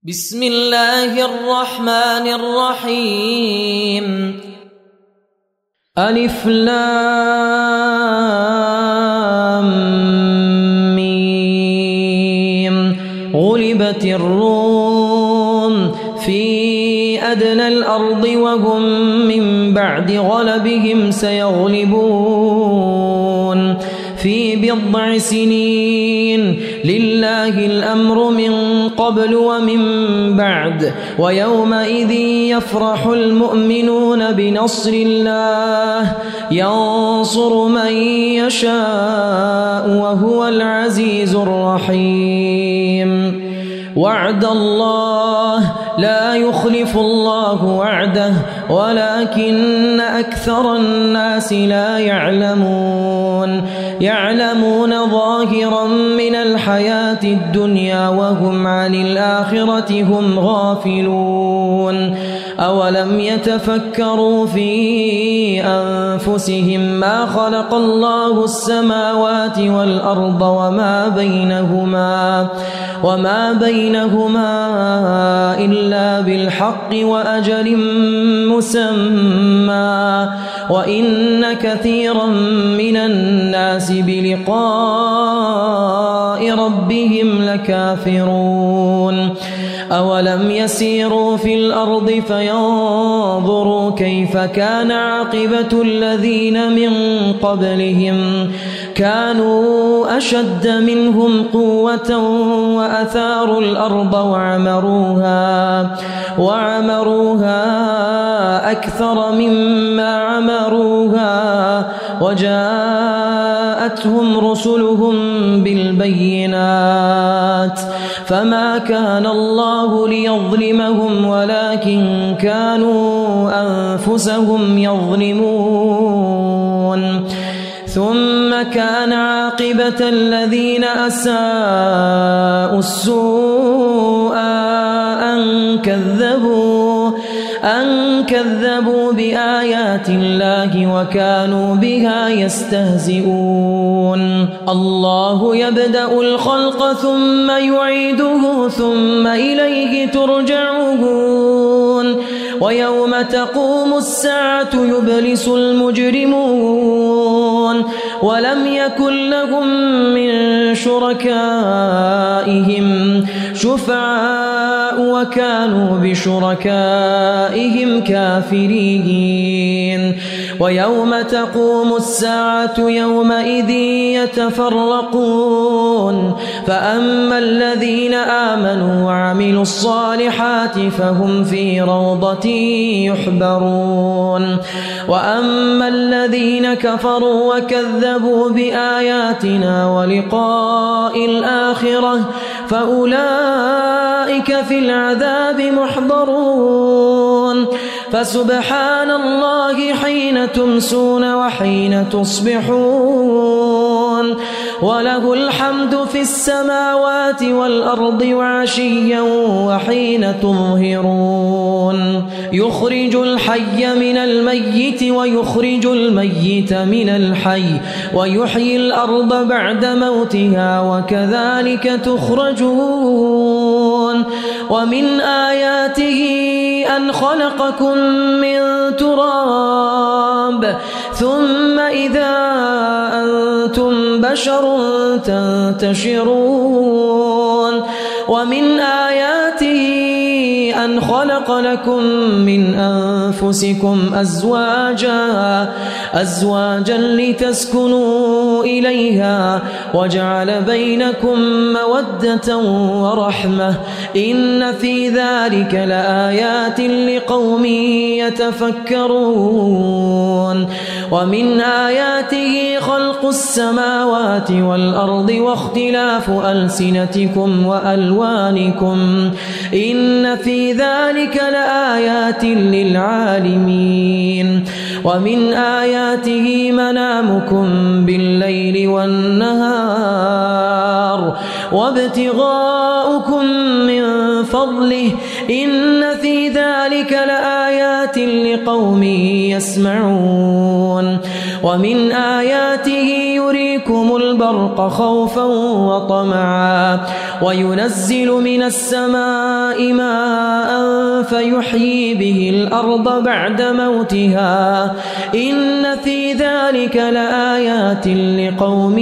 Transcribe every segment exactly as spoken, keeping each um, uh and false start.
بسم الله الرحمن الرحيم. ألف لام ميم. غلبت الروم في أدنى الأرض وهم من بعد غلبهم سيغلبون في بضع سنين. لله الأمر من قبل ومن بعد، ويومئذ يفرح المؤمنون بنصر الله ينصر من يشاء وهو العزيز الرحيم. وعد الله لا يخلف الله وعده ولكن أكثر الناس لا يعلمون. يعلمون ظاهرا من الحياة الدنيا وهم عن الآخرة هم غافلون. أولم يتفكروا في أنفسهم ما خلق الله السماوات والأرض وما بينهما وما بينهما إلا بالحق وأجل مسمى، وإن كثيرا من الناس بلقاء ربهم لكافرون. أولم يسيروا في الأرض فينظروا كيف كان عاقبة الذين من قبلهم كانوا أشد منهم قوة وأثاروا الأرض وعمروها وعمروها أكثر مما عمروها وجاءتهم رسلهم بالبينات فما كان الله ليظلمهم ولكن كانوا أنفسهم يظلمون. ثم كان عاقبة الذين أساءوا السوء أن كذبوا أن كذبوا بآيات الله وكانوا بها يستهزئون. الله يبدأ الخلق ثم يعيده ثم إليه ترجعون. ويوم تقوم الساعة يبلس المجرمون ولم يكن لهم من شركائهم شفعاء وكانوا بشركائهم كافرين. ويوم تقوم الساعة يومئذ يتفرقون، فأما الذين آمنوا وعملوا الصالحات فهم في روضة يحبرون، وأما الذين كفروا وكذبوا بآياتنا ولقاء الآخرة فأولئك في العذاب محضرون. فسبحان الله حين تمسون وحين تصبحون، وله الحمد في السماوات والأرض وعشيا وحين تظهرون. يخرج الحي من الميت ويخرج الميت من الحي ويحيي الأرض بعد موتها وكذلك تخرجون. ومن آياته أن خلقكم من تراب ثم إذا أنتم بشر تنتشرون. ومن آياته أن خلق لكم من أنفسكم أزواجا أزواجا لتسكنوا إليها وجعل بينكم مودة ورحمة إن في ذلك لآيات لقوم يتفكرون. ومن آياته خلق السماوات والأرض واختلاف ألسنتكم وألوانكم إن في ذلك لآيات للعالمين. ومن آياته منامكم بالليل والنهار وابتغاؤكم من فضله إن في ذلك لآيات لقوم يسمعون ومن آياته يريكم البرق خوفا وطمعا وينزل من السماء ماء فيحيي به الأرض بعد موتها إن في ذلك لآيات لقوم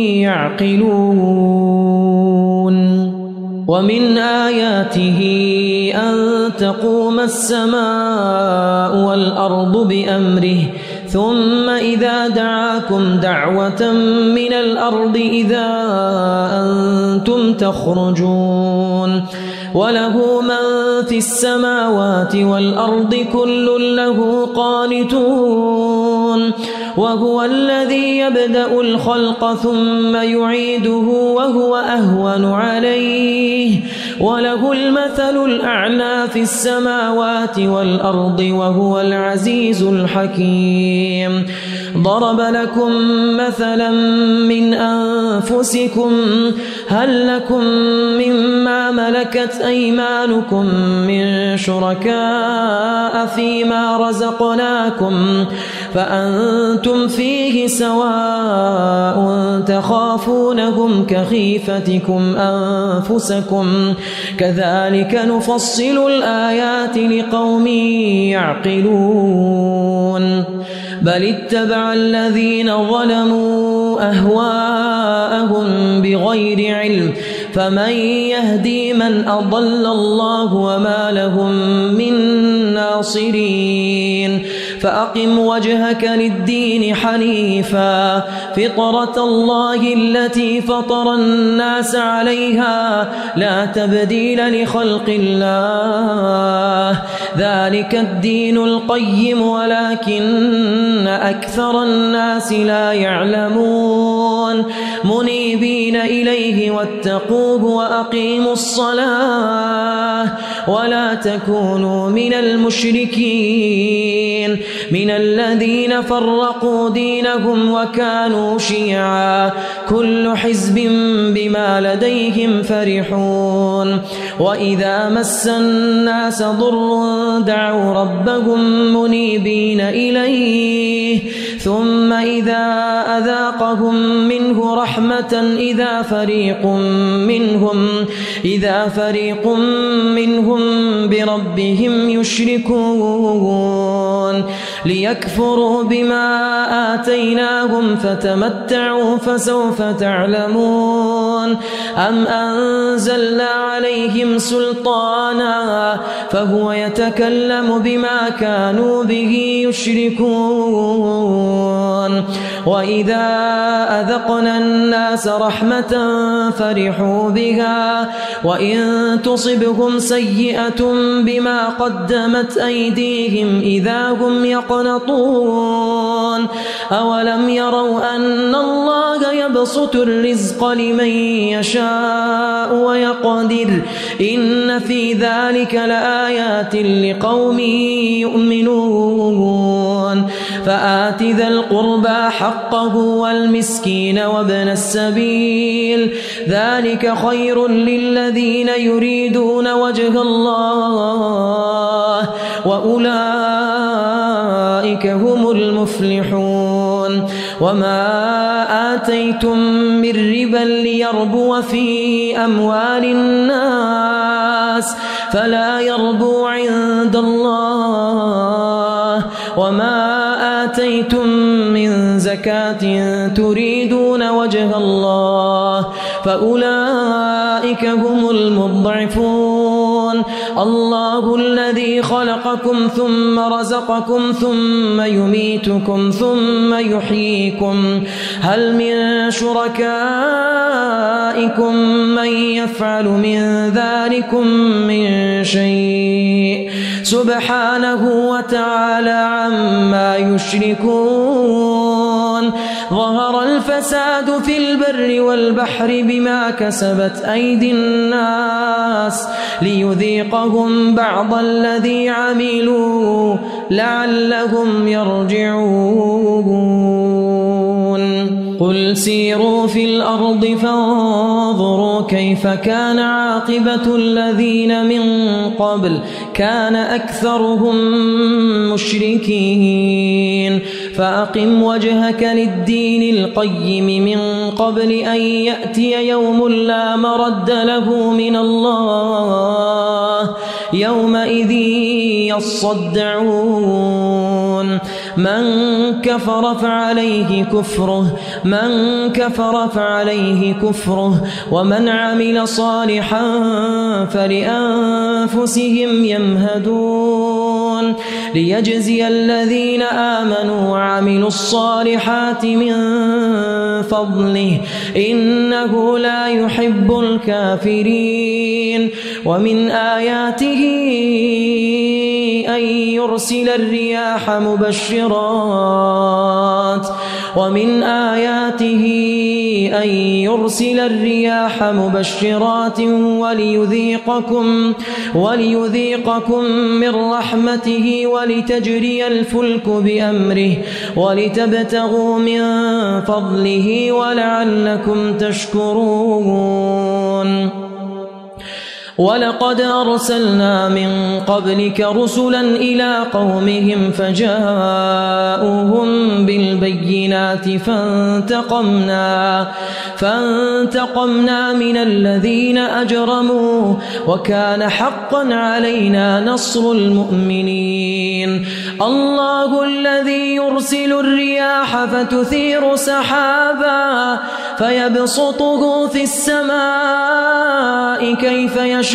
يعقلون ومن آياته أن تقوم السماء والأرض بأمره ثم إذا دعاكم دعوة من الأرض إذا أنتم تخرجون وله من في السماوات والأرض كل له قانتون وهو الذي يبدأ الخلق ثم يعيده وهو أهون عليه وله المثل الأعلى في السماوات والأرض وهو العزيز الحكيم ضرب لكم مثلا من أنفسكم هل لكم مما ملكت أيمانكم من شركاء فيما رزقناكم فأنتم فيه سواء تخافونهم كخيفتكم أنفسكم كذلك نفصل الآيات لقوم يعقلون بل اتبع الذين ظلموا أهواءهم بغير علم فمن يهدي من أضل الله وما لهم من ناصرين فأقم وجهك للدين حنيفا فطرة الله التي فطر الناس عليها لا تبديل لخلق الله ذلك الدين القيم ولكن أكثر الناس لا يعلمون منيبين إليه واتقوه وأقيموا الصلاة ولا تكونوا من المشركين من الذين فرقوا دينهم وكانوا شيعا كل حزب بما لديهم فرحون وإذا مس الناس ضر دعوا ربهم منيبين إليه ثم إذا أذاقهم منه رحمة إذا فريق منهم إذا فريق منهم بربهم يشركون ليكفروا بما آتيناهم فتمتعوا فسوف تعلمون أم أنزلنا عليهم سلطانا فهو يتكلم بما كانوا به يشركون وإذا أذقنا الناس رحمة فرحوا بها وإن تصبهم سيئة بما قدمت أيديهم إذا هم يقنطون أولم يروا أن الله يبسط الرزق لمن يشاء ويقدر إن في ذلك لآيات لقوم يؤمنون فآت ذا القربى حقه والمسكين وابن السبيل ذلك خير للذين يريدون وجه الله وأولئك هم المفلحون وما آتيتم من ربا ليربو في أموال الناس فلا يربو عند الله وما آتيتم من زكاة تريدون وجه الله فأولئك هم المضعفون الله الذي خلقكم ثم رزقكم ثم يميتكم ثم يحييكم هل من شركائكم من يفعل من ذلكم من شيء سبحانه وتعالى عما يشركون ظهر الفساد في البر والبحر بما كسبت أيدي الناس ليذيقهم بعض الذي عملوا لعلهم يرجعون قل سيروا في الأرض فانظروا كيف كان عاقبة الذين من قبل كان أكثرهم مشركين فأقم وجهك للدين القيم من قبل أن يأتي يوم لا مرد له من الله يومئذ يصدعون من كفر فعليه كفره من كفر فعليه كفره ومن عمل صالحا فلأنفسهم يمهدون ليجزي الذين آمنوا وعملوا الصالحات من فضله إنه لا يحب الكافرين ومن آياته أن يرسل الرياح مبشرات ومن آياته أن يرسل الرياح مبشرات وليذيقكم وليذيقكم من رحمته ولتجري الفلك بأمره ولتبتغوا من فضله ولعلكم تشكرون ولقد أرسلنا من قبلك رسلا إلى قومهم فجاءوهم بالبينات فانتقمنا فانتقمنا من الذين أجرموا وكان حقا علينا نصر المؤمنين الله الذي يرسل الرياح فتثير سحابا فيبسطه في السماء كيف يشاء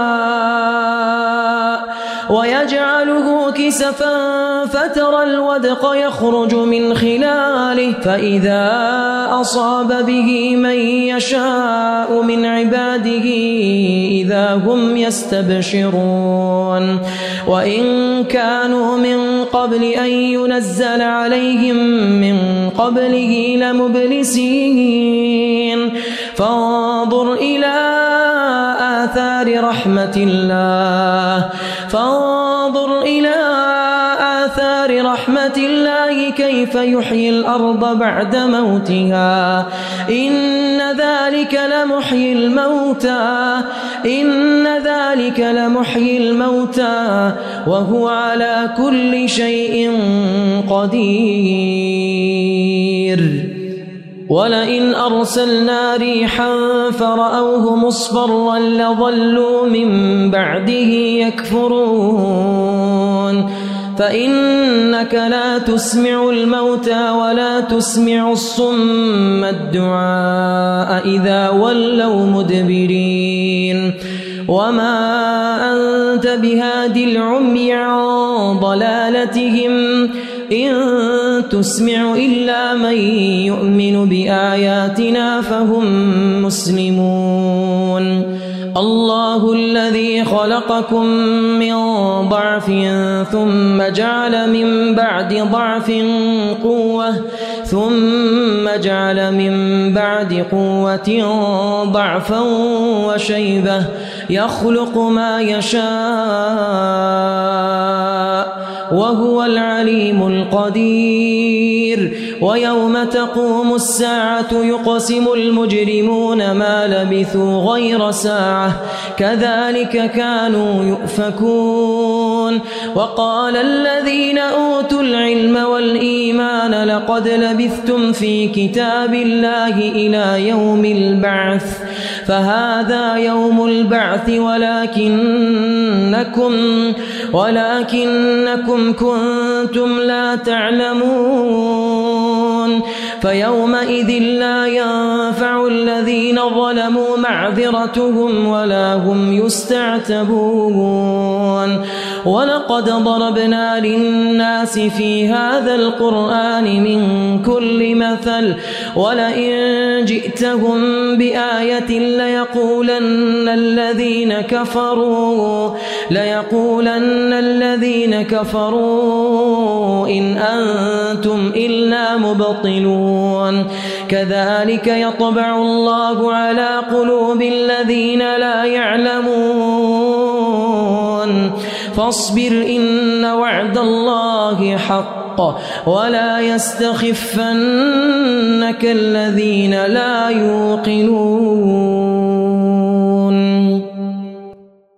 ويجعله كسفا فترى الودق يخرج من خلاله فإذا أصاب به من يشاء من عباده إذا هم يستبشرون وإن كانوا من قبل أن ينزل عليهم من قبله لمبلسين فانظر إلى آثار رحمة الله فانظر إلى آثار رحمة الله كيف يحيي الأرض بعد موتها إن ذلك لمحيي الموتى إن ذلك لمحيي الموتى وهو على كل شيء قدير ولئن أرسلنا ريحا فرأوه مصفرا لظلوا من بعده يكفرون فإنك لا تسمع الموتى ولا تسمع الصم الدعاء إذا ولوا مدبرين وما أنت بهادي العمي عن ضلالتهم إن تسمع إلا من يؤمن بآياتنا فهم مسلمون الله الذي خلقكم من ضعف ثم جعل من بعد ضعف قوة ثم جعل من بعد قوة ضعفا وشيبة يخلق ما يشاء وهو العليم القدير ويوم تقوم الساعة يقسم المجرمون ما لبثوا غير ساعة كذلك كانوا يؤفكون وقال الذين أوتوا العلم والإيمان لقد لبثتم في كتاب الله إلى يوم البعث فهذا يوم البعث ولكنكم ولكنكم كنتم لا تعلمون فيومئذ لا ينفع الذين ظلموا معذرتهم ولا هم يستعتبون ولقد ضربنا للناس في هذا القرآن من كل مثل ولئن جئتهم بآية ليقولن الذين كفروا ليقولن الذين كفروا إن أنتم إلا مبطلون كذلك يطبع الله على قلوب الذين لا يعلمون فاصبر إن وعد الله حق الحق ولا يستخفنك الذين لا يوقنون.